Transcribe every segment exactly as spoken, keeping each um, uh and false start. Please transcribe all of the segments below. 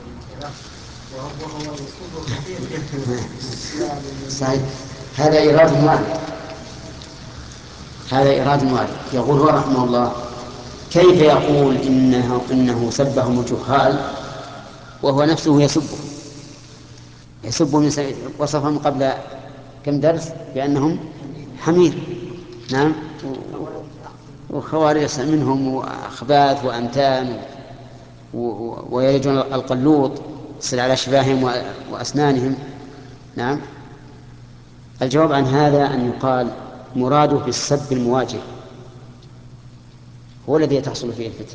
صحيح. هذا إيراد المؤلف هذا إيراد المؤلف يقول هو رحمه الله: كيف يقول إنه, إنه سبهم الجهال وهو نفسه يسبه يسب من سنة وصفهم قبل كم درس بأنهم حمير. نعم. وخوارج منهم وأخباث وأمتان ويلجون القلوط يصل على شفاههم وأسنانهم. نعم. الجواب عن هذا أن يقال مراده بالسب المواجه هو الذي تحصل فيه الفتنة،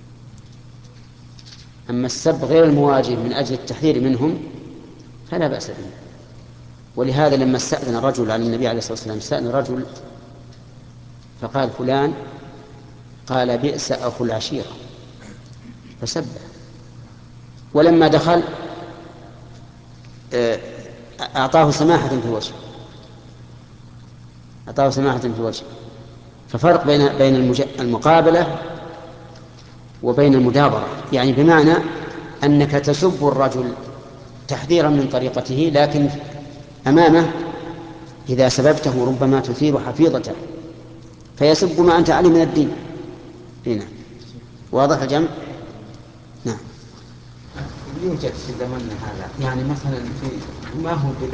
أما السب غير المواجه من أجل التحذير منهم فلا بأس به. ولهذا لما استأذن الرجل على النبي عليه الصلاة والسلام استأذن رجل فقال فلان، قال بئس أخو العشيرة فسبه. ولما دخل أعطاه سماحة في الوجه أعطاه سماحة في الوجه ففرق بين بين المقابلة وبين المدابرة، يعني بمعنى أنك تسب الرجل تحذيرا من طريقته، لكن أمامه إذا سببته ربما تثير حفيظته فيسب ما أنت عليه من الدين. هنا واضح الجمع. نعم. يوجد في زمننا هذا يعني مثلا في ما هو